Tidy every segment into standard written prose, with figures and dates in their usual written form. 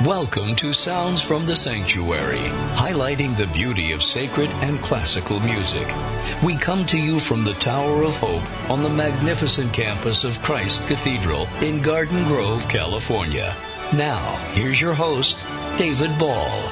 Welcome to Sounds from the Sanctuary, highlighting the beauty of sacred and classical music. We come to you from the Tower of Hope on the magnificent campus of Christ Cathedral in Garden Grove, California. Now, here's your host, David Ball.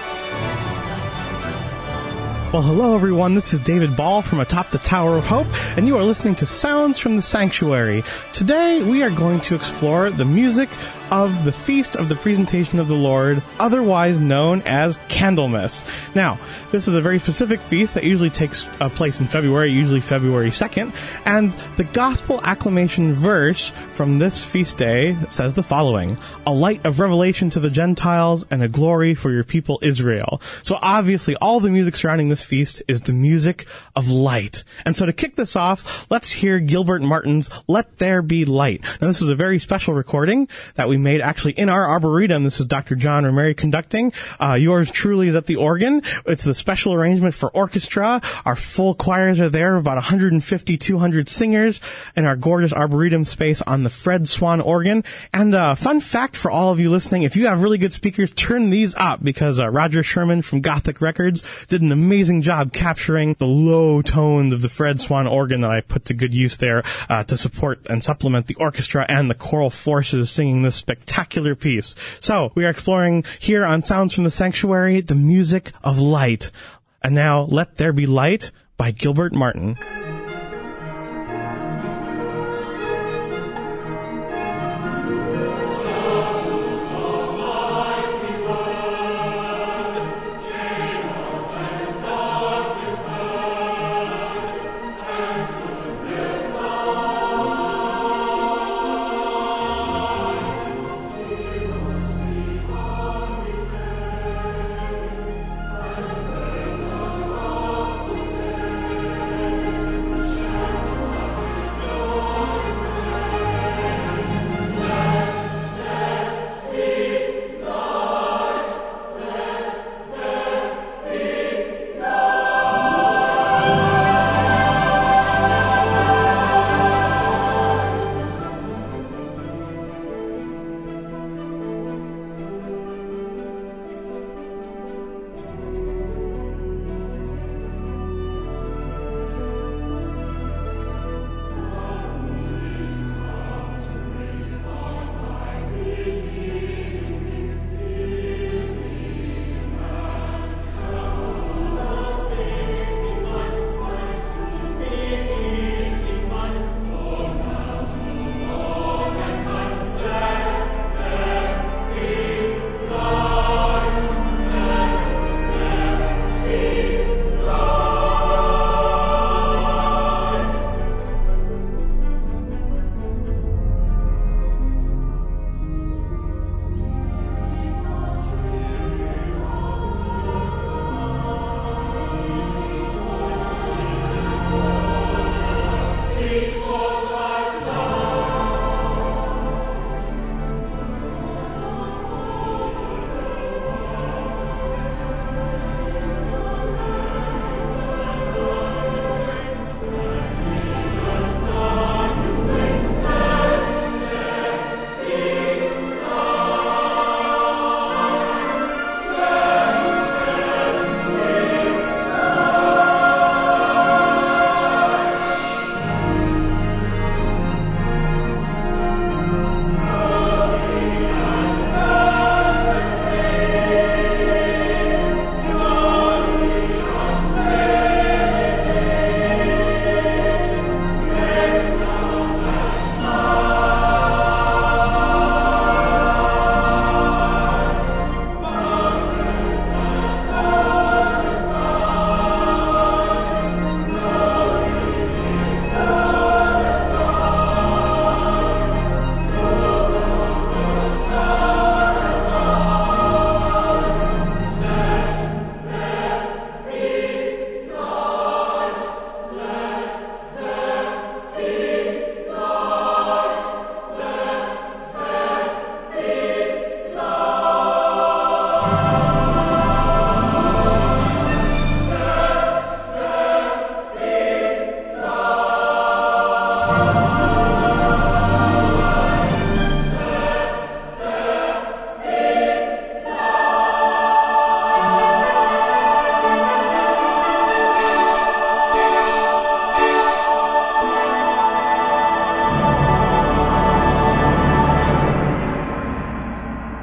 Well, hello everyone, this is David Ball from atop the Tower of Hope, and you are listening to Sounds from the Sanctuary. Today, we are going to explore the music of the Feast of the Presentation of the Lord, otherwise known as Candlemas. Now, this is a very specific feast that usually takes place in February, usually February 2nd, and the Gospel acclamation verse from this feast day says the following: "A light of revelation to the Gentiles and a glory for your people Israel." So obviously, all the music surrounding this feast is the music of light. And so to kick this off, let's hear Gilbert Martin's "Let There Be Light." Now, this is a very special recording that we made actually in our Arboretum. This is Dr. John Romeri conducting. Yours truly is at the organ. It's the special arrangement for orchestra. Our full choirs are there, about 150, 200 singers in our gorgeous Arboretum space on the Fred Swan organ. And fun fact for all of you listening, if you have really good speakers, turn these up, because Roger Sherman from Gothic Records did an amazing job capturing the low tones of the Fred Swan organ that I put to good use there to support and supplement the orchestra and the choral forces singing this spectacular piece. So, we are exploring here on Sounds from the Sanctuary the music of light. And now, Let There Be Light by Gilbert Martin.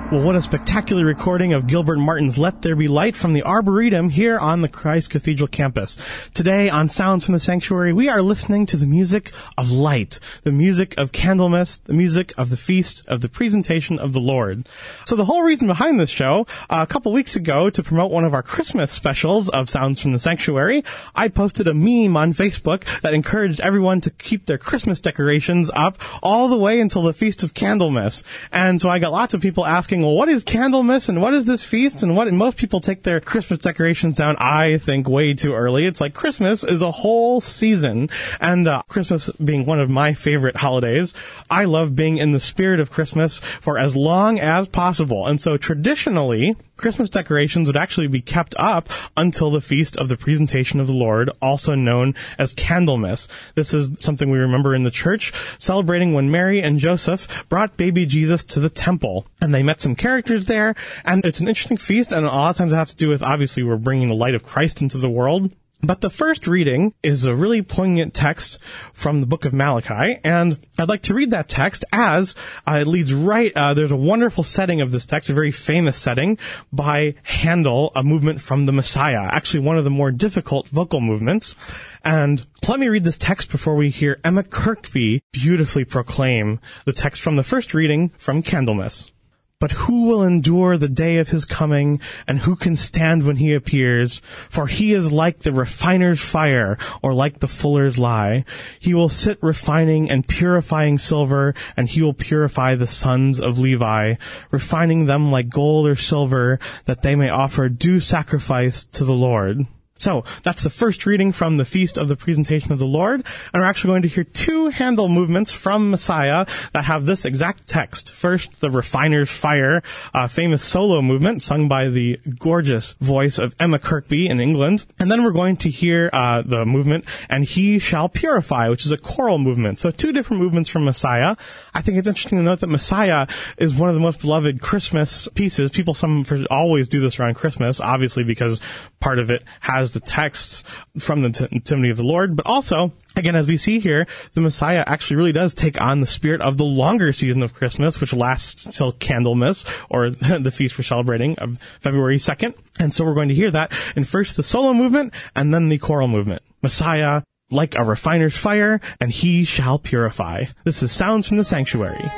Well, what a spectacular recording of Gilbert Martin's Let There Be Light from the Arboretum here on the Christ Cathedral campus. Today on Sounds from the Sanctuary, we are listening to the music of light, the music of Candlemas, the music of the Feast of the Presentation of the Lord. So the whole reason behind this show, a couple weeks ago, to promote one of our Christmas specials of Sounds from the Sanctuary, I posted a meme on Facebook that encouraged everyone to keep their Christmas decorations up all the way until the Feast of Candlemas. And so I got lots of people asking, well, what is Candlemas and what is this feast and what? And most people take their Christmas decorations down, I think, way too early. It's like Christmas is a whole season, and Christmas being one of my favorite holidays, I love being in the spirit of Christmas for as long as possible. And so traditionally, Christmas decorations would actually be kept up until the Feast of the Presentation of the Lord, also known as Candlemas. This is something we remember in the church, celebrating when Mary and Joseph brought baby Jesus to the temple. And they met some characters there, and it's an interesting feast, and a lot of times it has to do with, obviously, we're bringing the light of Christ into the world. But the first reading is a really poignant text from the book of Malachi, and I'd like to read that text as it leads right, there's a wonderful setting of this text, a very famous setting by Handel, a movement from the Messiah, actually one of the more difficult vocal movements. And let me read this text before we hear Emma Kirkby beautifully proclaim the text from the first reading from Candlemas. But who will endure the day of his coming, and who can stand when he appears? For he is like the refiner's fire, or like the fuller's lye. He will sit refining and purifying silver, and he will purify the sons of Levi, refining them like gold or silver, that they may offer due sacrifice to the Lord. So, that's the first reading from the Feast of the Presentation of the Lord, and we're actually going to hear two Handel movements from Messiah that have this exact text. First, the Refiner's Fire, a famous solo movement sung by the gorgeous voice of Emma Kirkby in England, and then we're going to hear the movement, And He Shall Purify, which is a choral movement. So two different movements from Messiah. I think it's interesting to note that Messiah is one of the most beloved Christmas pieces. People always do this around Christmas, obviously because part of it has the texts from the Nativity of the Lord, but also, again, as we see here, the Messiah actually really does take on the spirit of the longer season of Christmas, which lasts till Candlemas, or the feast we're celebrating of February 2nd. And so we're going to hear that in first the solo movement, and then the choral movement. Messiah, like a refiner's fire, and he shall purify. This is Sounds from the Sanctuary.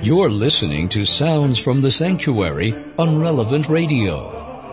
You're listening to Sounds from the Sanctuary on Relevant Radio.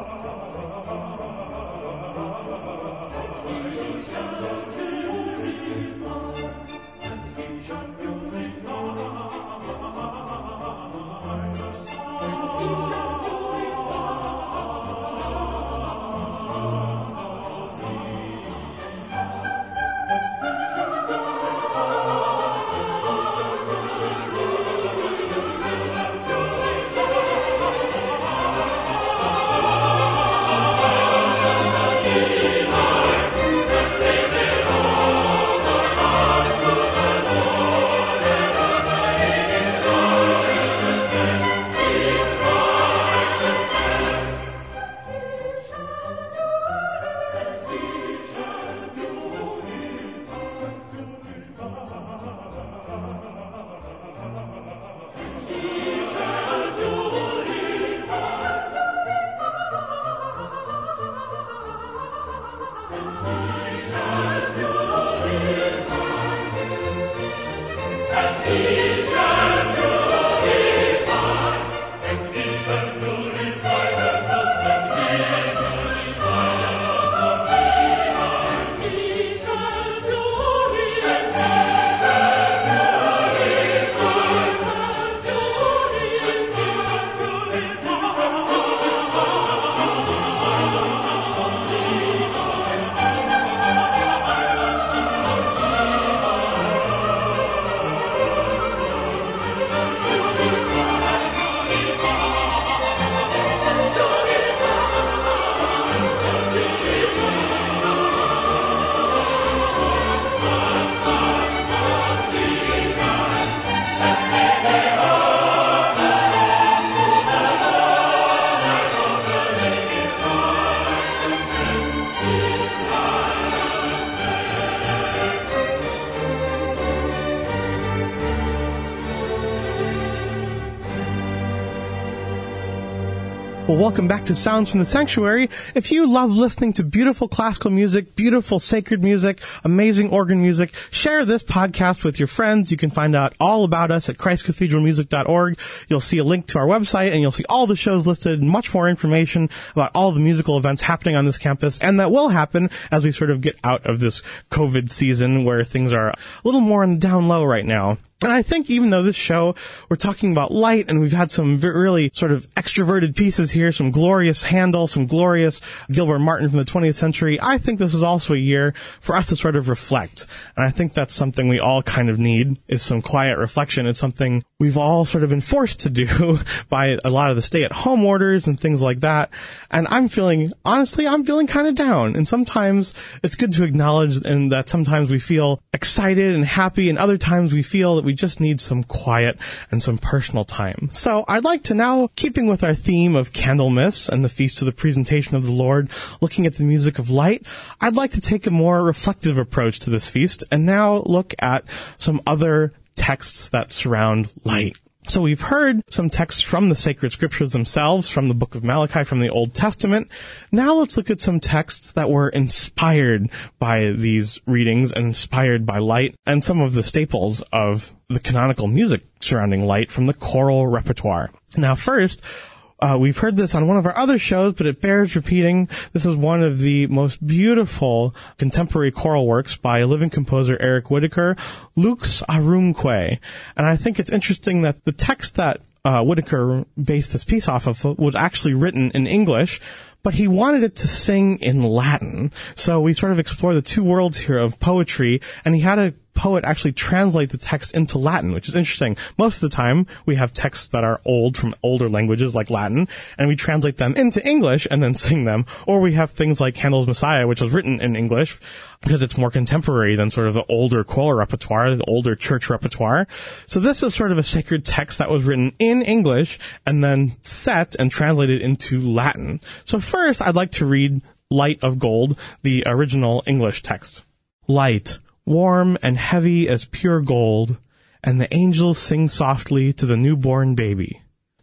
Well, welcome back to Sounds from the Sanctuary. If you love listening to beautiful classical music, beautiful sacred music, amazing organ music, share this podcast with your friends. You can find out all about us at christcathedralmusic.org. You'll see a link to our website, and you'll see all the shows listed, much more information about all the musical events happening on this campus, and that will happen as we sort of get out of this COVID season where things are a little more on the down low right now. And I think even though this show, we're talking about light, and we've had some really sort of extroverted pieces here, some glorious Handel, some glorious Gilbert Martin from the 20th century, I think this is also a year for us to sort of reflect. And I think that's something we all kind of need, is some quiet reflection. It's something we've all sort of been forced to do by a lot of the stay-at-home orders and things like that. And honestly, I'm feeling kind of down. And sometimes it's good to acknowledge and that sometimes we feel excited and happy, and other times we feel that we just need some quiet and some personal time. So I'd like to now, keeping with our theme of Candlemas and the Feast of the Presentation of the Lord, looking at the music of light, I'd like to take a more reflective approach to this feast and now look at some other texts that surround light. So we've heard some texts from the sacred scriptures themselves, from the book of Malachi, from the Old Testament. Now let's look at some texts that were inspired by these readings and inspired by light, and some of the staples of the canonical music surrounding light from the choral repertoire. Now first, we've heard this on one of our other shows, but it bears repeating. This is one of the most beautiful contemporary choral works by a living composer, Eric Whitacre, Lux Aurum. And I think it's interesting that the text that Whitacre based this piece off of was actually written in English, but he wanted it to sing in Latin. So we sort of explore the two worlds here of poetry, and he had a poet actually translate the text into Latin, which is interesting. Most of the time, we have texts that are old from older languages like Latin, and we translate them into English and then sing them. Or we have things like Handel's Messiah, which was written in English because it's more contemporary than sort of the older choral repertoire, the older church repertoire. So this is sort of a sacred text that was written in English and then set and translated into Latin. So first, I'd like to read Light of Gold, the original English text. Light, warm and heavy as pure gold, and the angels sing softly to the newborn baby.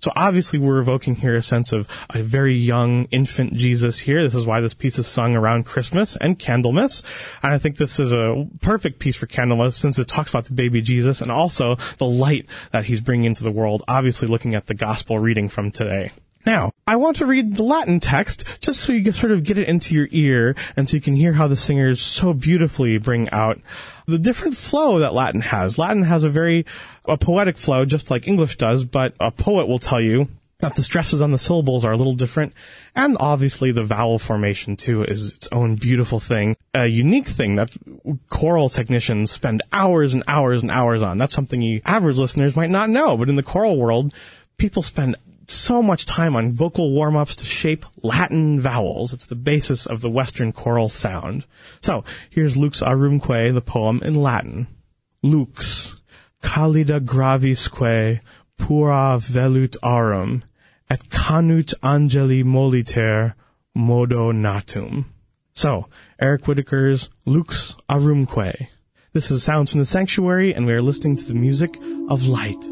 So obviously we're evoking here a sense of a very young infant Jesus here. This is why this piece is sung around Christmas and Candlemas. And I think this is a perfect piece for Candlemas since it talks about the baby Jesus and also the light that he's bringing into the world, obviously looking at the gospel reading from today. Now, I want to read the Latin text just so you can sort of get it into your ear and so you can hear how the singers so beautifully bring out the different flow that Latin has. Latin has a poetic flow just like English does, but a poet will tell you that the stresses on the syllables are a little different. And obviously the vowel formation too is its own beautiful thing, a unique thing that choral technicians spend hours and hours and hours on. That's something you average listeners might not know, but in the choral world, people spend so much time on vocal warm-ups to shape Latin vowels. It's the basis of the Western choral sound. So, here's Lux Arumque, the poem in Latin. Lux, callida gravisque, pura velut aurum, et canut angeli moliter, modo natum. So, Eric Whitacre's Lux Arumque. This is Sounds from the Sanctuary, and we are listening to the music of light.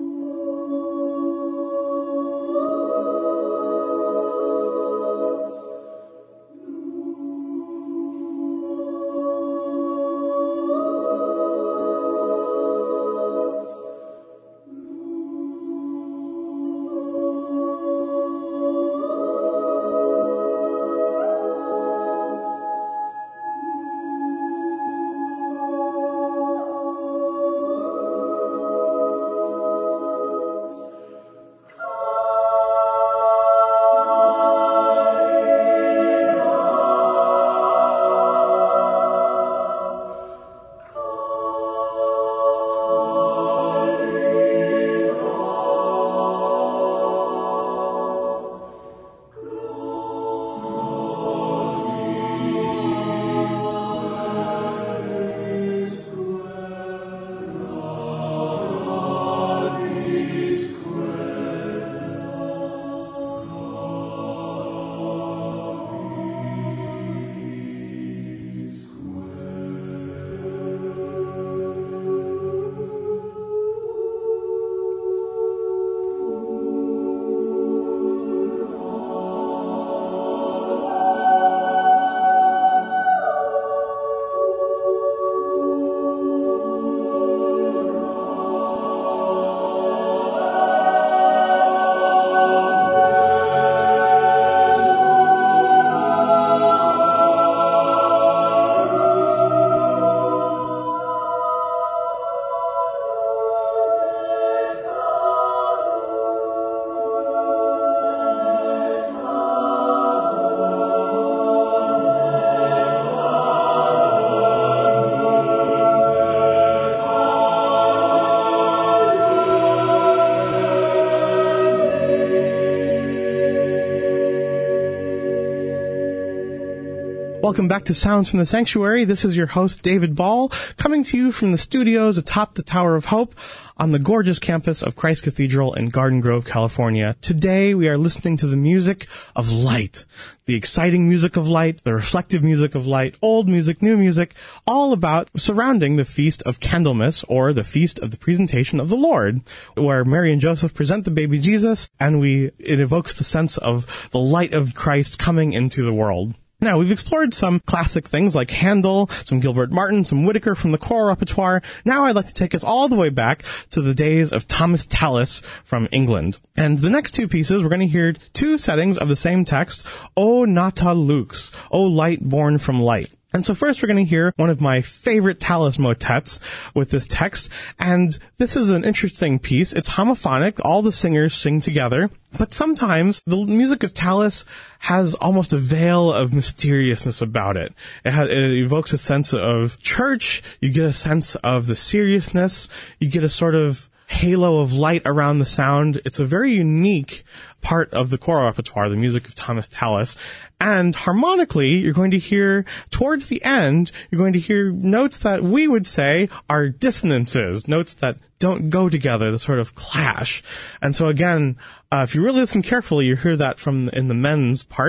Welcome back to Sounds from the Sanctuary. This is your host, David Ball, coming to you from the studios atop the Tower of Hope on the gorgeous campus of Christ Cathedral in Garden Grove, California. Today, we are listening to the music of light, the exciting music of light, the reflective music of light, old music, new music, all about surrounding the Feast of Candlemas, or the Feast of the Presentation of the Lord, where Mary and Joseph present the baby Jesus, and it evokes the sense of the light of Christ coming into the world. Now, we've explored some classic things like Handel, some Gilbert Martin, some Whitacre from the choral repertoire. Now I'd like to take us all the way back to the days of Thomas Tallis from England. And the next two pieces, we're going to hear two settings of the same text, O Nata Lux, O Light Born from Light. And so first we're going to hear one of my favorite Tallis motets with this text, and this is an interesting piece. It's homophonic, all the singers sing together, but sometimes the music of Tallis has almost a veil of mysteriousness about it. It evokes a sense of church, you get a sense of the seriousness, you get a sort of halo of light around the sound. It's a very unique part of the choral repertoire, the music of Thomas Tallis. And harmonically, you're going to hear, towards the end, you're going to hear notes that we would say are dissonances, notes that don't go together, the sort of clash. And so again, if you really listen carefully, you hear that in the men's parts.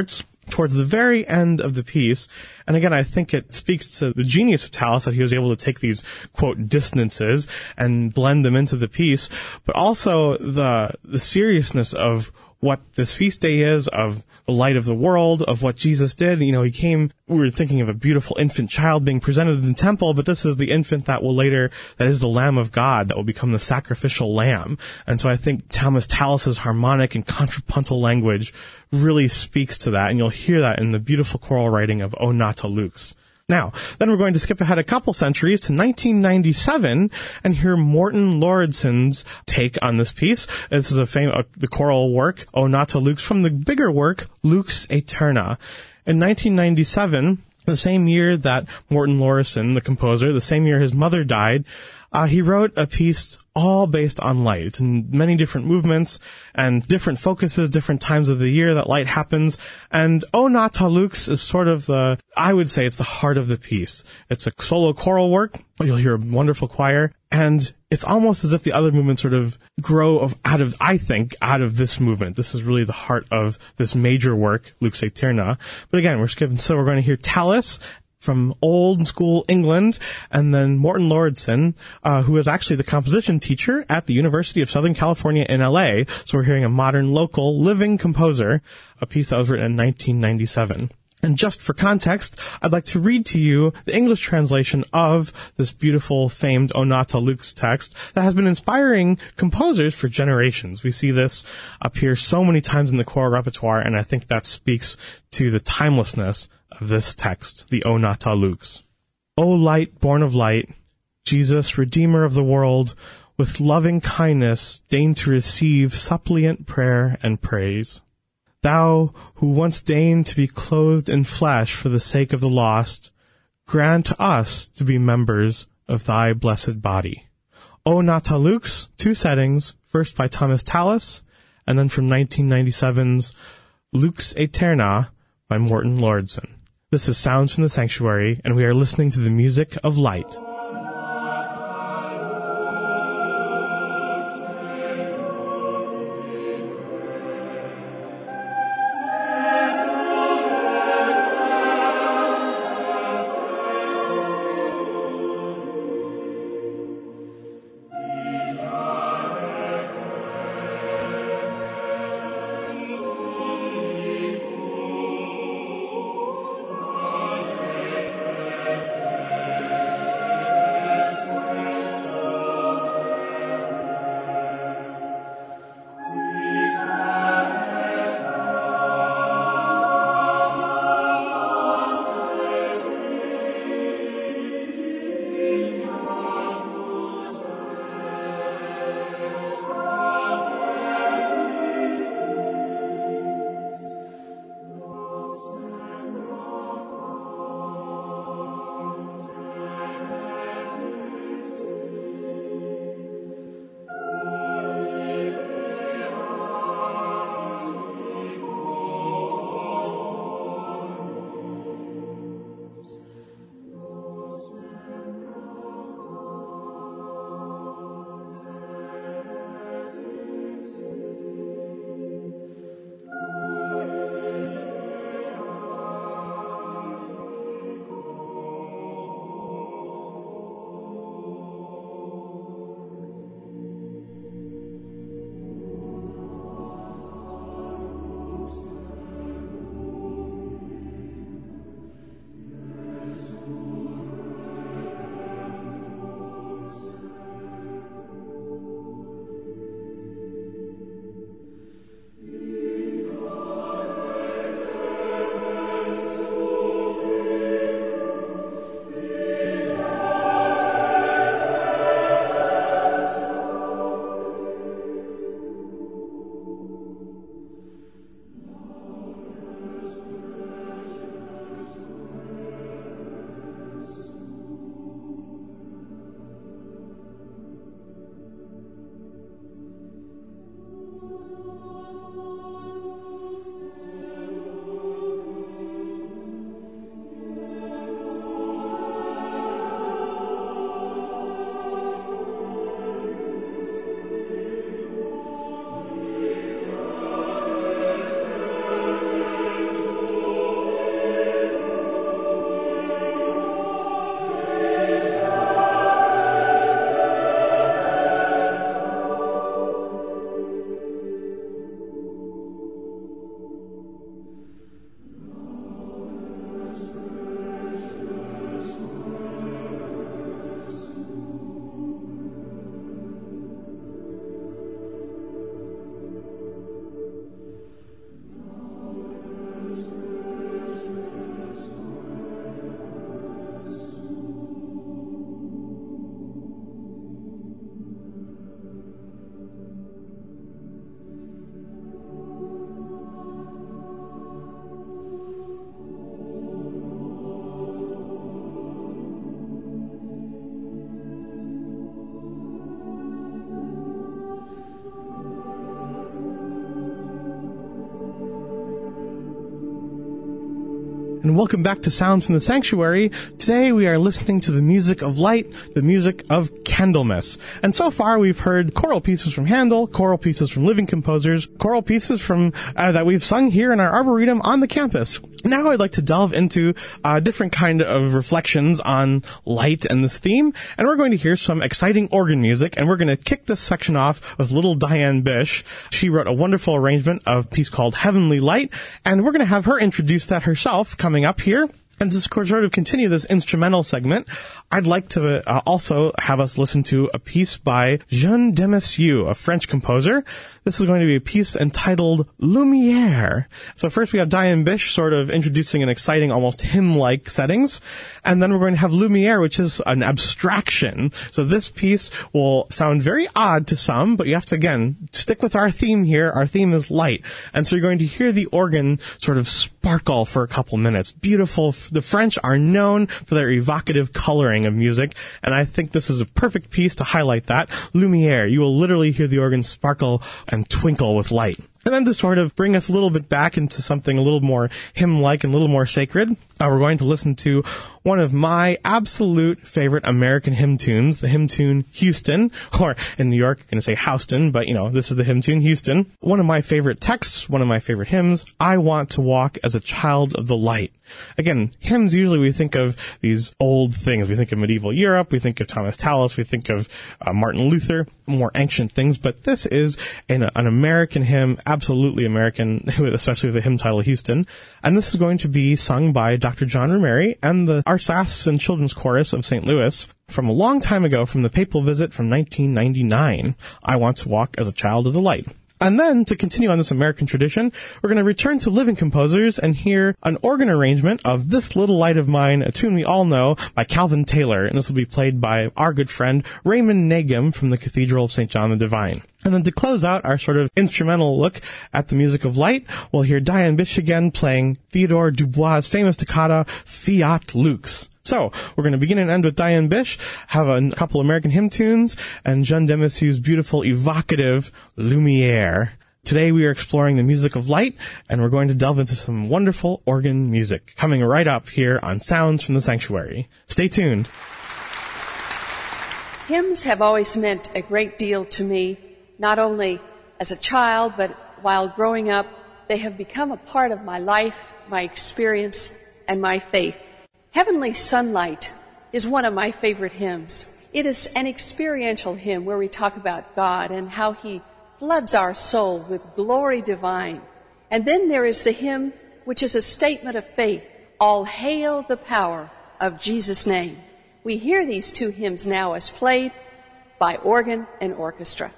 towards the very end of the piece. And again, I think it speaks to the genius of Tallis that he was able to take these, quote, dissonances and blend them into the piece, but also the seriousness of what this feast day is, of the light of the world, of what Jesus did. You know, he came, we were thinking of a beautiful infant child being presented in the temple, but this is the infant that is the Lamb of God, that will become the sacrificial lamb. And so I think Thomas Tallis's harmonic and contrapuntal language really speaks to that, and you'll hear that in the beautiful choral writing of O Nata Lux. Now, then we're going to skip ahead a couple centuries to 1997 and hear Morten Lauridsen's take on this piece. This is the choral work, O Nata Lux, from the bigger work, Lux Aeterna. In 1997, the same year that Morten Lauridsen, the composer, the same year his mother died, he wrote a piece all based on light. It's in many different movements and different focuses, different times of the year that light happens. And O Nata Lux is sort of I would say it's the heart of the piece. It's a solo choral work. You'll hear a wonderful choir. And it's almost as if the other movements sort of grow out of this movement. This is really the heart of this major work, Lux Aeterna. But again, we're going to hear Tallis from old school England, and then Morten Lauridsen, who is actually the composition teacher at the University of Southern California in LA. So we're hearing a modern, local, living composer, a piece that was written in 1997. And just for context, I'd like to read to you the English translation of this beautiful, famed O Nata Lux text that has been inspiring composers for generations. We see this appear so many times in the choral repertoire, and I think that speaks to the timelessness of this text, the O Nata Lux. O light born of light, Jesus, Redeemer of the world, with loving kindness deign to receive suppliant prayer and praise. Thou, who once deigned to be clothed in flesh for the sake of the lost, grant us to be members of thy blessed body. O Nata Lux, 2 settings, first by Thomas Tallis, and then from 1997's Lux Aeterna by Morten Lauridsen. This is Sounds from the Sanctuary, and we are listening to the music of light. And welcome back to Sounds from the Sanctuary. Today we are listening to the music of light, the music of Candlemas. And so far we've heard choral pieces from Handel, choral pieces from living composers, choral pieces from that we've sung here in our Arboretum on the campus. Now I'd like to delve into a different kind of reflections on light and this theme, and we're going to hear some exciting organ music, and we're going to kick this section off with little Diane Bish. She wrote a wonderful arrangement of a piece called Heavenly Light, and we're going to have her introduce that herself coming up here. And to sort of continue this instrumental segment, I'd like to also have us listen to a piece by Jean Demessieux, a French composer. This is going to be a piece entitled Lumière. So first we have Diane Bish sort of introducing an exciting, almost hymn-like settings. And then we're going to have Lumière, which is an abstraction. So this piece will sound very odd to some, but you have to, again, stick with our theme here. Our theme is light. And so you're going to hear the organ sort of sparkle for a couple minutes. Beautiful. The French are known for their evocative coloring of music, and I think this is a perfect piece to highlight that. Lumière, you will literally hear the organ sparkle and twinkle with light. And then to sort of bring us a little bit back into something a little more hymn-like and a little more sacred, we're going to listen to one of my absolute favorite American hymn tunes, the hymn tune Houston, or in New York, you're going to say Houston, but this is the hymn tune Houston. One of my favorite texts, one of my favorite hymns, I Want to Walk as a Child of the Light. Again, hymns, usually we think of these old things. We think of medieval Europe, we think of Thomas Tallis, we think of Martin Luther, more ancient things, but this is an American hymn, absolutely American, especially the hymn title Houston. And this is going to be sung by Dr. John Rumeri and the Arsacen Children's Chorus of St. Louis from a long time ago, from the papal visit from 1999. I Want to Walk as a Child of the Light. And then, to continue on this American tradition, we're going to return to living composers and hear an organ arrangement of This Little Light of Mine, a tune we all know, by Calvin Taylor. And this will be played by our good friend Raymond Nagum from the Cathedral of St. John the Divine. And then to close out our sort of instrumental look at the music of light, we'll hear Diane Bish again playing Theodore Dubois' famous toccata, Fiat Lux. So, we're going to begin and end with Diane Bish, have a couple American hymn tunes, and Jean Demessieux's beautiful, evocative Lumière. Today we are exploring the music of light, and we're going to delve into some wonderful organ music, coming right up here on Sounds from the Sanctuary. Stay tuned. Hymns have always meant a great deal to me, not only as a child, but while growing up. They have become a part of my life, my experience, and my faith. Heavenly Sunlight is one of my favorite hymns. It is an experiential hymn where we talk about God and how He floods our soul with glory divine. And then there is the hymn which is a statement of faith, All Hail the Power of Jesus' Name. We hear these two hymns now as played by organ and orchestra.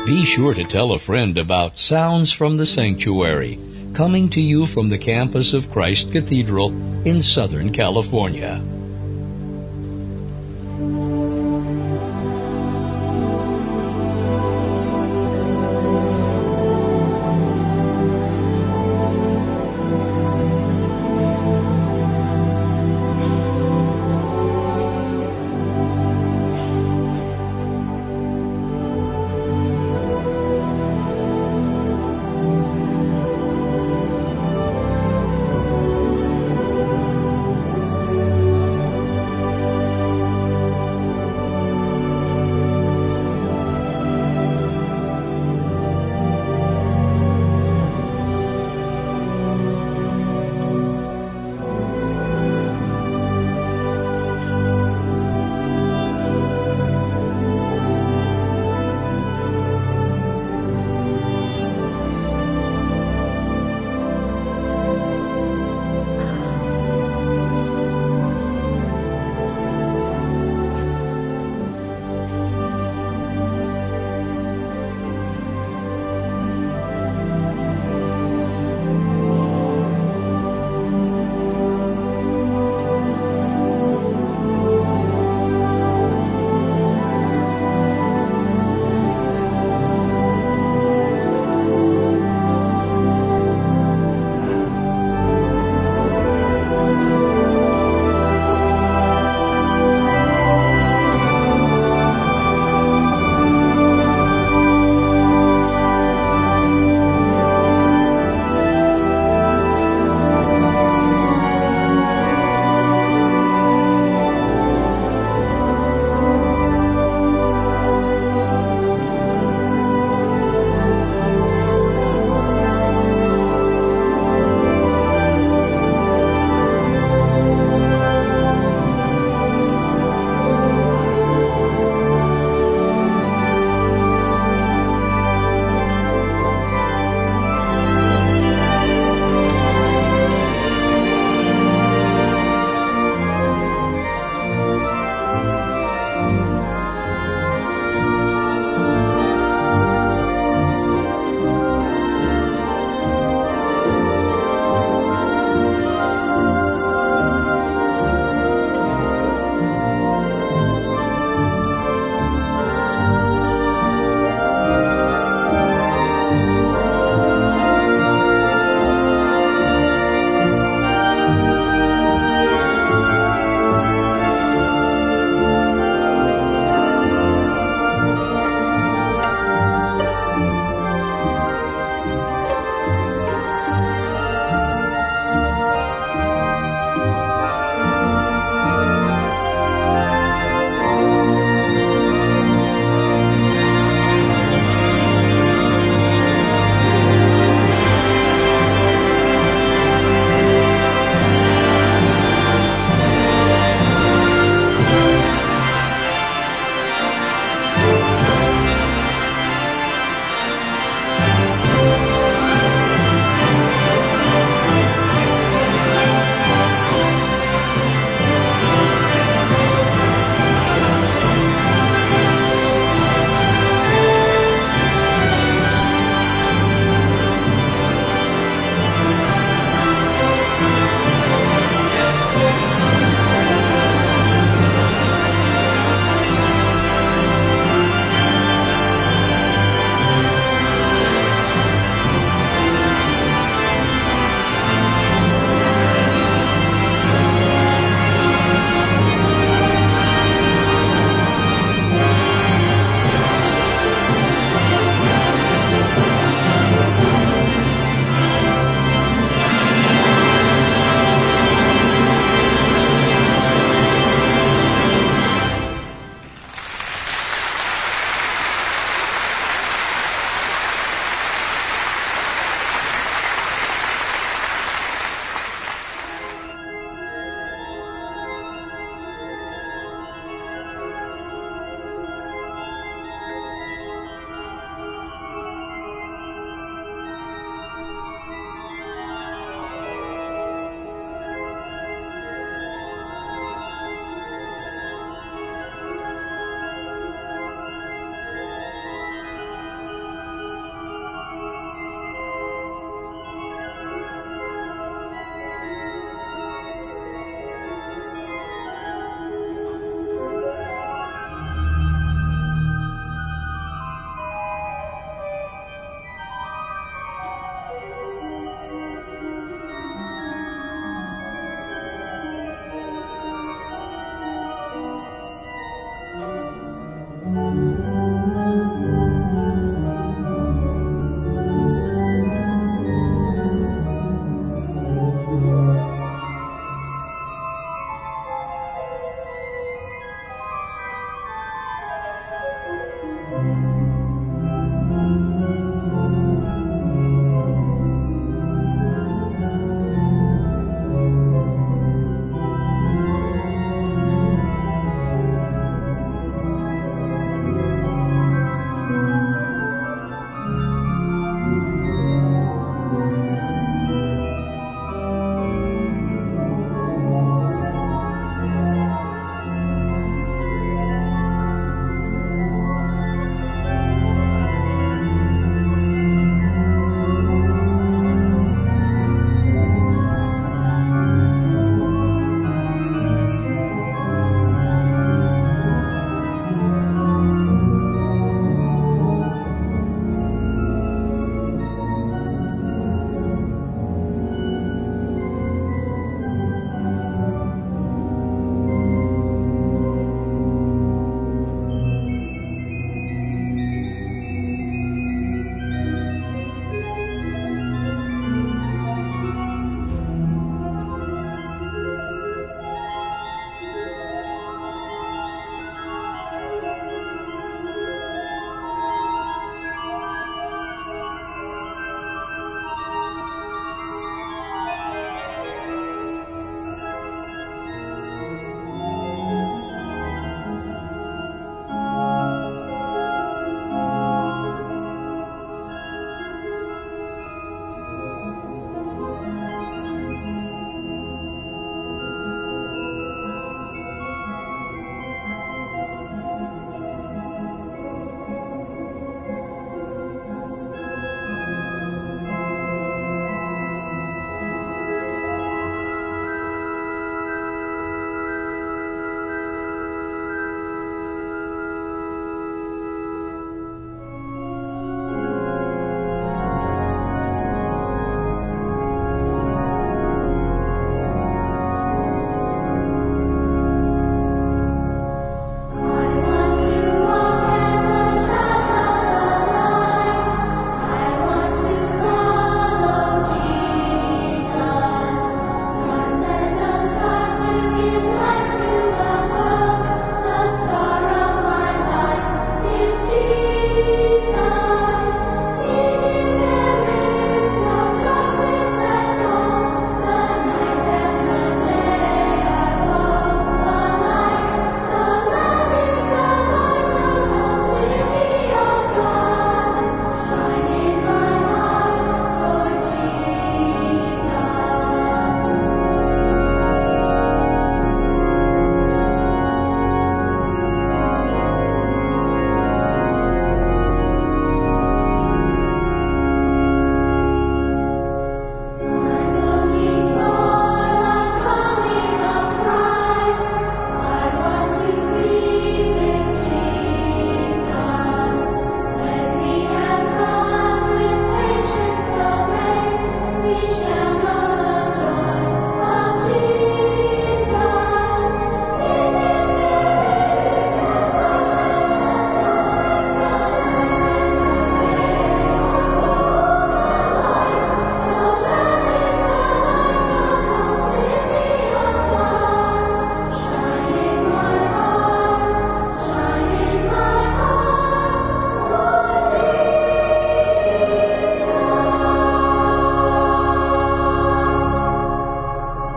Be sure to tell a friend about Sounds from the Sanctuary, coming to you from the campus of Christ Cathedral in Southern California.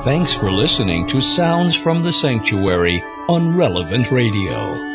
Thanks for listening to Sounds from the Sanctuary on Relevant Radio.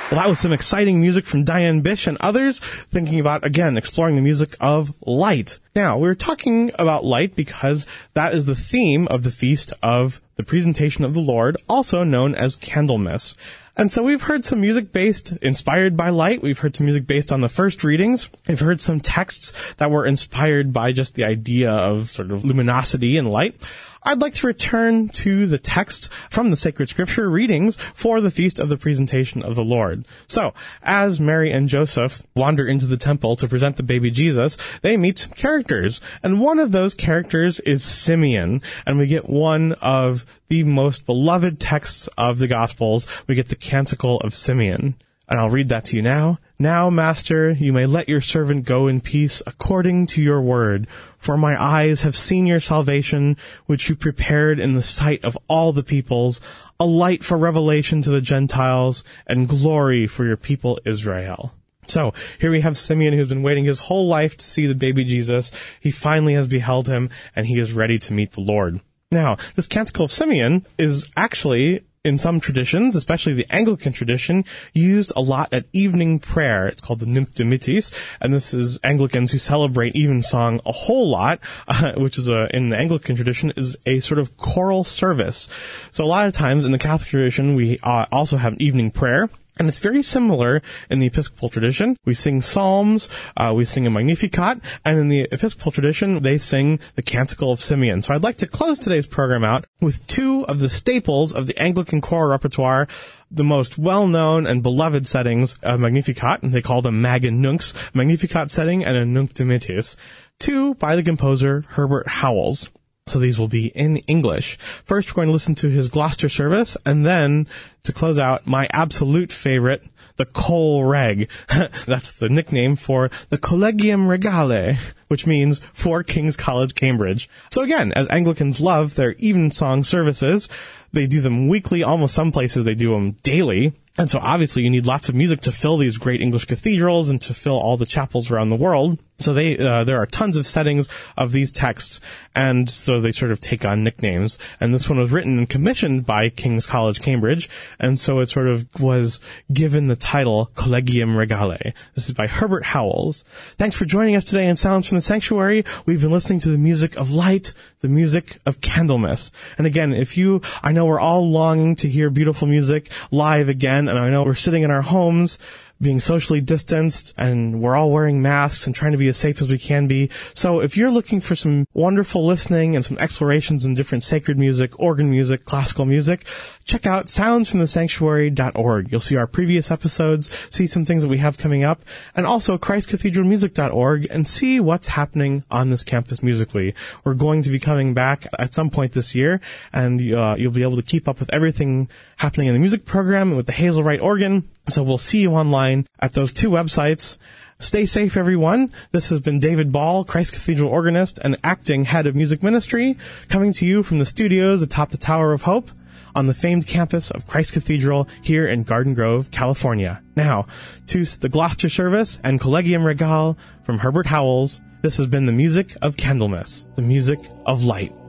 Well, that was some exciting music from Diane Bish and others, thinking about, again, exploring the music of light. Now, we're talking about light because that is the theme of the Feast of the Presentation of the Lord, also known as Candlemas. And so we've heard some music inspired by light. We've heard some music based on the first readings. We've heard some texts that were inspired by just the idea of sort of luminosity and light. I'd like to return to the text from the sacred scripture readings for the Feast of the Presentation of the Lord. So, as Mary and Joseph wander into the temple to present the baby Jesus, they meet some characters. And one of those characters is Simeon. And we get one of the most beloved texts of the Gospels. We get the Canticle of Simeon. And I'll read that to you now. Now, Master, you may let your servant go in peace according to your word. For my eyes have seen your salvation, which you prepared in the sight of all the peoples, a light for revelation to the Gentiles, and glory for your people Israel. So, here we have Simeon, who's been waiting his whole life to see the baby Jesus. He finally has beheld him, and he is ready to meet the Lord. Now, this Canticle of Simeon is actually, in some traditions, especially the Anglican tradition, used a lot at evening prayer. It's called the Nunc Dimittis, and this is Anglicans who celebrate evensong a whole lot, which is in the Anglican tradition is a sort of choral service. So a lot of times in the Catholic tradition, we also have evening prayer. And it's very similar in the Episcopal tradition. We sing psalms, we sing a Magnificat, and in the Episcopal tradition, they sing the Canticle of Simeon. So I'd like to close today's program out with two of the staples of the Anglican choral repertoire, the most well-known and beloved settings of Magnificat, and they call them Mag and Nuncs, Magnificat setting and a Nunc Dimittis, two by the composer Herbert Howells. So these will be in English. First, we're going to listen to his Gloucester service, and then, to close out, my absolute favorite, the Col Reg. That's the nickname for the Collegium Regale, which means for King's College, Cambridge. So again, as Anglicans love their evensong services, they do them weekly, almost some places they do them daily. And so obviously you need lots of music to fill these great English cathedrals and to fill all the chapels around the world. So there are tons of settings of these texts, and so they sort of take on nicknames. And this one was written and commissioned by King's College, Cambridge, and so it sort of was given the title Collegium Regale. This is by Herbert Howells. Thanks for joining us today in Sounds from the Sanctuary. We've been listening to the music of light, the music of Candlemas. And again, I know we're all longing to hear beautiful music live again, and I know we're sitting in our homes, being socially distanced, and we're all wearing masks and trying to be as safe as we can be. So if you're looking for some wonderful listening and some explorations in different sacred music, organ music, classical music, check out soundsfromthesanctuary.org. You'll see our previous episodes, see some things that we have coming up, and also christcathedralmusic.org, and see what's happening on this campus musically. We're going to be coming back at some point this year, and you'll be able to keep up with everything happening in the music program and with the Hazelwright organ. So we'll see you online at those two websites. Stay safe, everyone. This has been David Ball, Christ Cathedral organist and acting head of music ministry, coming to you from the studios atop the Tower of Hope on the famed campus of Christ Cathedral here in Garden Grove, California. Now, to the Gloucester service and Collegium Regale from Herbert Howells, this has been the music of Candlemas, the music of light.